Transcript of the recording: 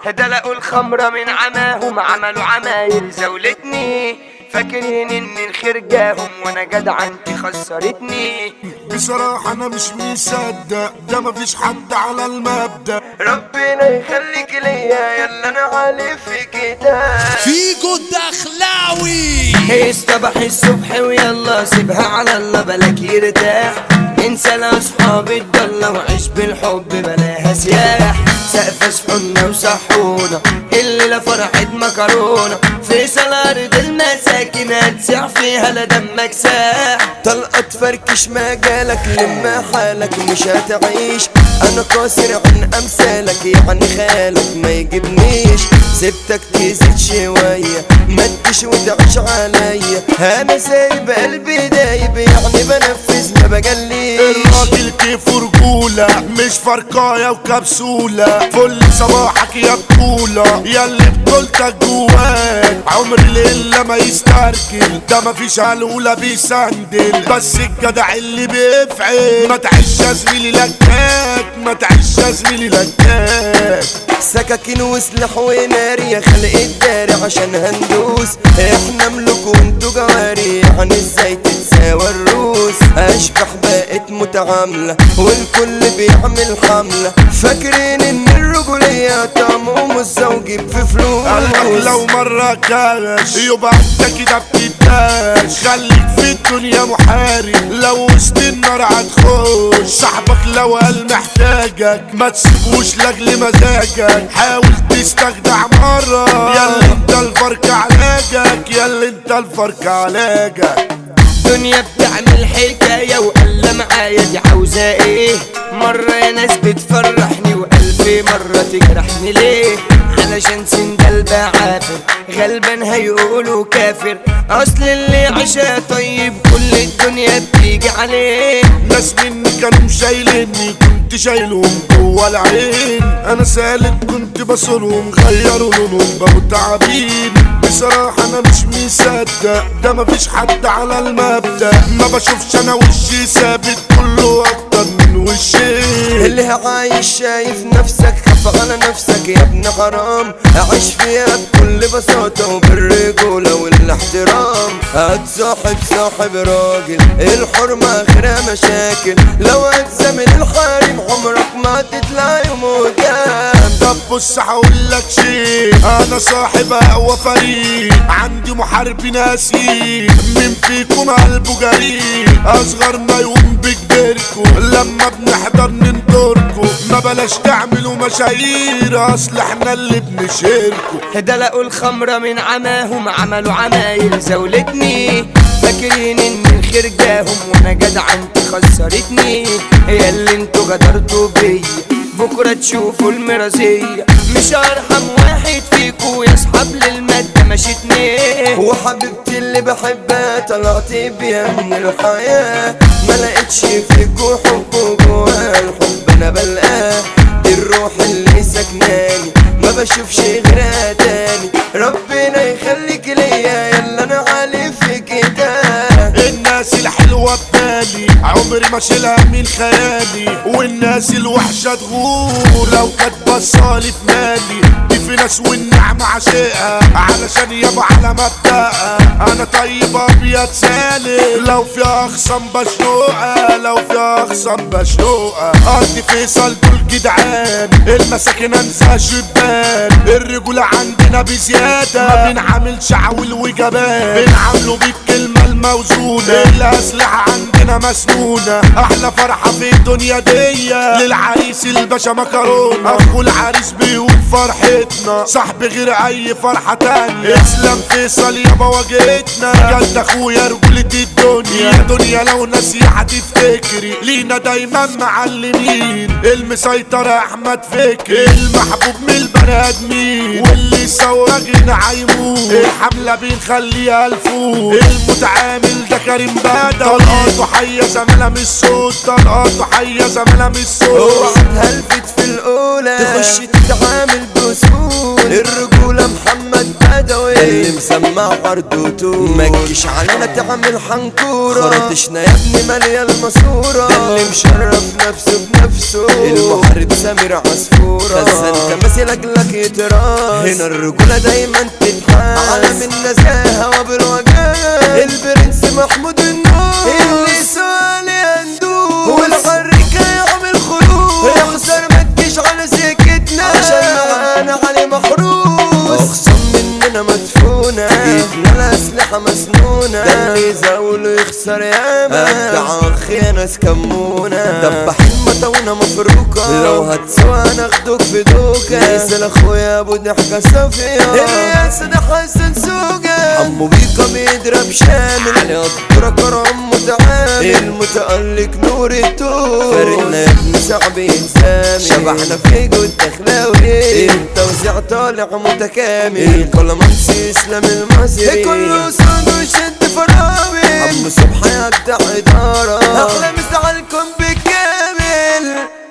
دلقوا الخمرة من عماهم، عملوا عمايل زولتني، فاكرين ان الخير جاهم وانا جدع انت خسرتني. بصراحة انا مش مصدق ده مفيش حد على المبدأ. ربنا يخليك ليا يلا انا عالي في كده. فيجو الدخلاوي اصطبح الصبح ويلا سيبها على الله بلاك يرتاح، انسى لاصحاب الضلة وعيش بالحب بلاها سياح. سقف صحونا وصحونا الليلة فرحة مكرونة، فيصل ارض المساكن هتسع فيها لا دمك ساح. طلقة تفركش مجالك لما حالك مش هتعيش، انا قاصر عن امثالك يعني خالك ما يجيبنيش. سبتك تزيد شوية ما تجيش وتعيش عليا، انا سايب قلبي دايب يعني بنفذ ما بجليش. الراجل كيف رجولة مش فرقاية وكبسولة، فل صباحك يا بطولة ياللي بطولتك جواك. عمر الليلة ما يسترجل ده مفيش هلولة بيسندل، بس الجدع اللي بيفعل. ما تعيش يا زميلي لكاك، ما تعيش يا زميلي لكاك. سكاكين وسلاح ونار يا خلق الداري عشان هندوس، احنا ملوك وانتو جواري يعني ازاي تتساوى الروس. اشبح بقت متعاملة والكل بيعمل حملة، فاكرين ان الرجولية طعمهم الزوجي في فلوس. قلبك لو مرة كاش يبقى انت كده بتداش، خليك في الدنيا محارب لو وسط النار هتخش. صاحبك لو قال محتاجك ما تسيبوش لاجل مزاجك، حاول تستجدع مرة ياللي انت الفرق علاجك، ياللي انت الفرق علاجك. دنيا بتعمل حكاية وقال معايا دي عاوزة ايه، مرة يا ناس بتفرحني وألف مرة تجرحني ليه. علشان سندال بعافر غلبان هيقولوا كافر، اصل اللي عشا طيب كل الدنيا بتيجي عليه. ناس مني كانوا شايليني كنت شايلهم جوا العين، انا سالك كنت بصرهم غيروا لونهم بقوا تعابين. بصراحة انا مش مصدق ده مفيش حد على المبدأ، ما بشوفش انا وشي ثابت كله اكتر من وشي. اللي عايش شايف نفسك خاف على نفسك يا ابن حرام، عيش فيها بكل بساطة وبالرجولة والاحترام. هتصاحب صاحب راجل الحرمة اخرها مشاكل، لو هتزامل الحريم عمرك ما تطلع يوم قدام. طب بص هقولك شيء، انا صاحب اقوى فريق، عندي محاربين اسير، مين فيكم قلبه جريء اصغرنا يقوم بكبركم، لما بنحضر ننطركم ما بلاش تعملوا مشاهير اصل احنا اللي بنشيركم. دلقوا الخمرة من عماهم عملوا عمايل زولتني، فاكرين ان الخير جاهم وانا جدع انت خسرتني. هي اللي انتوا غدرتوا بيا بكرة تشوفوا المرازية، مش ارحم واحد فيكوا يصحب للمادة مشيتني. وحبيبتي اللي بحبها طلعت بيها من الحياة، ما لقيتش فيكوا حب جوا الحب انا بلقاه. دي الروح اللي سكناني ما بشوفش غيرها تاني، ربنا يخليك ليا يلا انا عالي في كده. الناس الحلوة ببالي عمري ما شيلها من خيالي، والناس الوحشة تغور لو كانت بصالي في مالي. دي في ناس والنعمة عشقها علشان يابا على مبدأها، انا طيب ابيض سالم لو في اخصم بشنوقها، لو في اخصم بشنوقها. ارض فيصل دول جدعان المساكن انسى شبان، الرجولة عندنا بزيادة ما بنعملش عول وجبان، بنعامله بالكلمة الموزونة، الأسلحة عندنا مسنونة. أحلى فرحة في الدنيا دي للعريس الباشا مكرونة، أخو العريس بيقول فرحتنا صاحب غير أي فرحة تانية. اسلام فيصل يابا واجهتنا جد أخويا رجولة الدنيا، يا دنيا لو ناسية هتفتكري لينا دايما معلمين. المسيطر أحمد فكري المحبوب من البني آدمين، واللي سواجنا هيموت الحملة بنخليها الفوق. المتعامل ده كريم بدوي، طلقاته حية زميلة من الصوت، طلقاته حية زميلة من الصوت. اوعى تهلفت في الاولى تخش تتعامل بسهولة، الرجولة محمد بدوي اللي مسمع عرض وطول، ما تجيش علينا تعمل حنكورة، خرطشنا يا ابني مالية الماسورة، ده اللي مشرف نفسه بنفسه المحارب سمير عصفورة، خزان تماثيل اجلك يتراس، هنا الرجولة دايما تتحاس، عالم النزاهة وبالوجاز، البرنس محمود النور، اللي سؤالي هندوس، والحركة يعمل خروج، يخسر ما تجيش على سكتنا، عشان معانا علي محروس، اخصم مننا مدفونة، ايدنا الاسلحة مسنونة، ده اللي يزاوله يخسر ياما، ابدع اخي ناس كمونة، دبحين مطاونة مفروكة، لو هتسوى ناخدوك في دوكة، يسأل اخويا ابو ضحكة صافية، الرئاسة ده حسن سوقة، حمو بيكا بيضرب شامل، علي قدرة كرم متعامل، المتألق نور التوب، فارقنا يا ابن صعب يتزامل، شبحنا في جود دخلاوي، التوزيع طالع متكامل، كل منسي اسلام المصري، كله صاد وشد فراوي، عم صبحي يبدع ادارة، احلى مسا عليكم بالكامل.